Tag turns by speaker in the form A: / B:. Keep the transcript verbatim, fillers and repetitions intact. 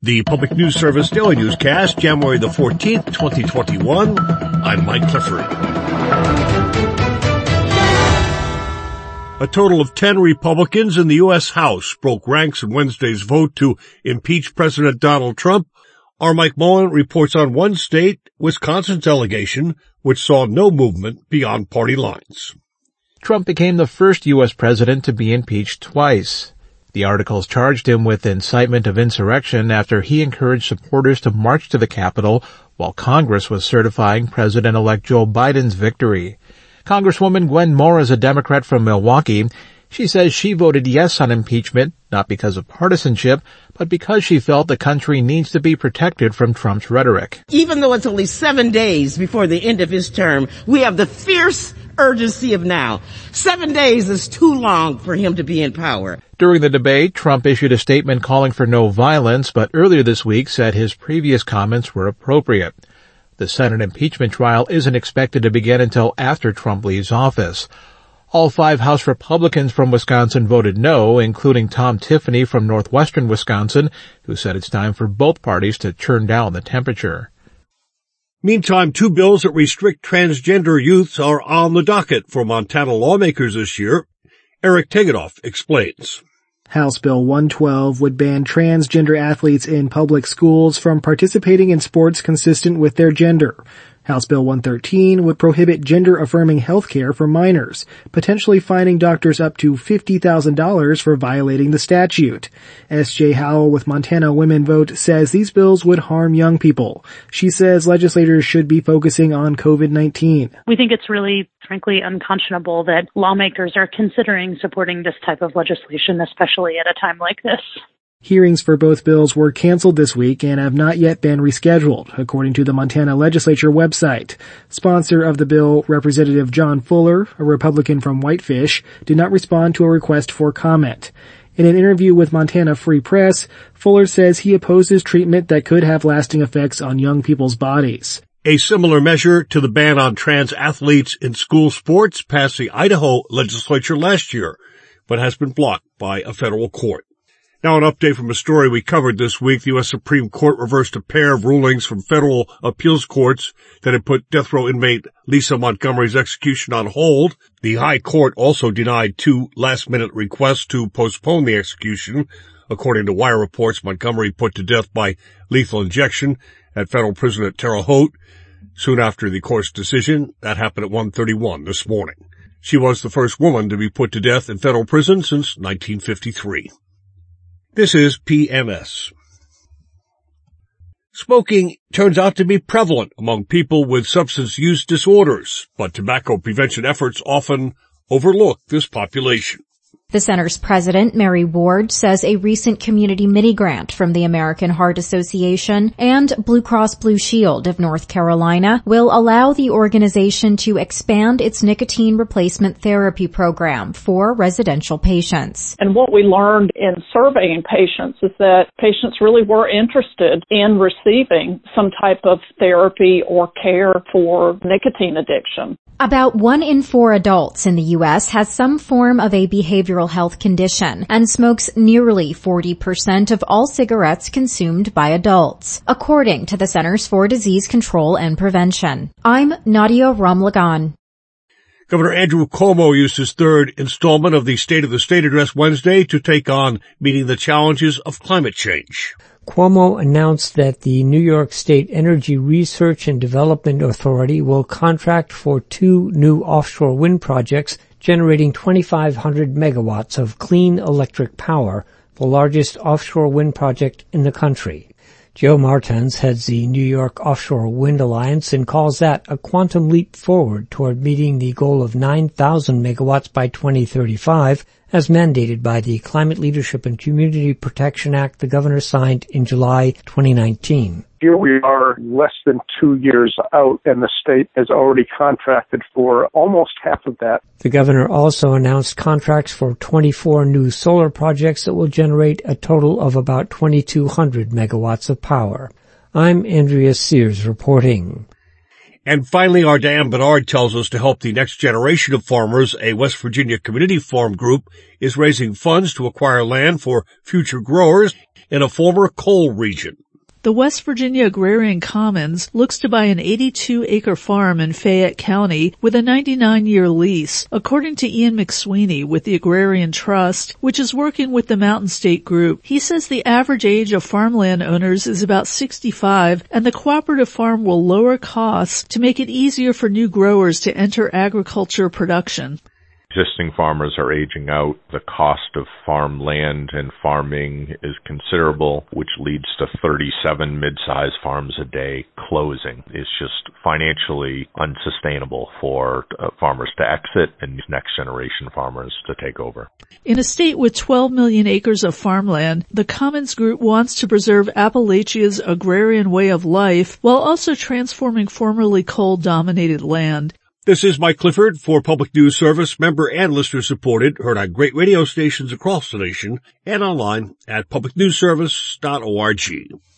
A: The Public News Service Daily Newscast, January the fourteenth, twenty twenty-one. I'm Mike Clifford. A total of ten Republicans in the U S House broke ranks in Wednesday's vote to impeach President Donald Trump. Our Mike Mullen reports on one state, Wisconsin's delegation, which saw no movement beyond party lines.
B: Trump became the first U S president to be impeached twice. The articles charged him with incitement of insurrection after he encouraged supporters to march to the Capitol while Congress was certifying President-elect Joe Biden's victory. Congresswoman Gwen Moore is a Democrat from Milwaukee. She says she voted yes on impeachment, not because of partisanship, but because she felt the country needs to be protected from Trump's rhetoric.
C: Even though it's only seven days before the end of his term, we have the fierce urgency of now. Seven days is too long for him to be in power.
B: During the debate, Trump issued a statement calling for no violence, but earlier this week said his previous comments were appropriate. The Senate impeachment trial isn't expected to begin until after Trump leaves office. All five House Republicans from Wisconsin voted no, including Tom Tiffany from northwestern Wisconsin, who said it's time for both parties to turn down the temperature.
A: Meantime, two bills that restrict transgender youths are on the docket for Montana lawmakers this year. Eric Tegetthoff explains.
D: House Bill one twelve would ban transgender athletes in public schools from participating in sports consistent with their gender. House Bill one thirteen would prohibit gender-affirming health care for minors, potentially fining doctors up to fifty thousand dollars for violating the statute. S J Howell with Montana Women Vote says these bills would harm young people. She says legislators should be focusing on COVID nineteen.
E: We think it's really, frankly, unconscionable that lawmakers are considering supporting this type of legislation, especially at a time like this.
D: Hearings for both bills were canceled this week and have not yet been rescheduled, according to the Montana Legislature website. Sponsor of the bill, Representative John Fuller, a Republican from Whitefish, did not respond to a request for comment. In an interview with Montana Free Press, Fuller says he opposes treatment that could have lasting effects on young people's bodies.
A: A similar measure to the ban on trans athletes in school sports passed the Idaho legislature last year, but has been blocked by a federal court. Now an update from a story we covered this week. The U S Supreme Court reversed a pair of rulings from federal appeals courts that had put death row inmate Lisa Montgomery's execution on hold. The High Court also denied two last-minute requests to postpone the execution. According to Wire reports, Montgomery put to death by lethal injection at federal prison at Terre Haute soon after the court's decision. That happened at one thirty-one this morning. She was the first woman to be put to death in federal prison since nineteen fifty-three. This is P M S. Smoking turns out to be prevalent among people with substance use disorders, but tobacco prevention efforts often overlook this population.
F: The center's president, Mary Ward, says a recent community mini-grant from the American Heart Association and Blue Cross Blue Shield of North Carolina will allow the organization to expand its nicotine replacement therapy program for residential patients.
G: And what we learned in surveying patients is that patients really were interested in receiving some type of therapy or care for nicotine addiction.
F: About one in four adults in the U S has some form of a behavioral health condition and smokes nearly forty percent of all cigarettes consumed by adults, according to the Centers for Disease Control and Prevention. I'm Nadia Ramlagan.
A: Governor Andrew Cuomo used his third installment of the State of the State address Wednesday to take on meeting the challenges of climate change.
H: Cuomo announced that the New York State Energy Research and Development Authority will contract for two new offshore wind projects generating twenty-five hundred megawatts of clean electric power, the largest offshore wind project in the country. Joe Martens heads the New York Offshore Wind Alliance and calls that a quantum leap forward toward meeting the goal of nine thousand megawatts by twenty thirty-five, as mandated by the Climate Leadership and Community Protection Act the governor signed in July twenty nineteen.
I: Here we are less than two years out, and the state has already contracted for almost half of that.
H: The governor also announced contracts for twenty-four new solar projects that will generate a total of about twenty-two hundred megawatts of power. I'm Andrea Sears reporting.
A: And finally, our Diane Bernard tells us to help the next generation of farmers, a West Virginia community farm group is raising funds to acquire land for future growers in a former coal region.
J: The West Virginia Agrarian Commons looks to buy an eighty-two acre farm in Fayette County with a ninety-nine year lease, according to Ian McSweeney with the Agrarian Trust, which is working with the Mountain State Group. He says the average age of farmland owners is about sixty-five, and the cooperative farm will lower costs to make it easier for new growers to enter agriculture production.
K: Existing farmers are aging out. The cost of farmland and farming is considerable, which leads to thirty-seven mid-sized farms a day closing. It's just financially unsustainable for uh, farmers to exit and next generation farmers to take over.
J: In a state with twelve million acres of farmland, the Commons Group wants to preserve Appalachia's agrarian way of life while also transforming formerly coal-dominated land.
A: This is Mike Clifford for Public News Service, member and listener supported, heard on great radio stations across the nation and online at public news service dot org.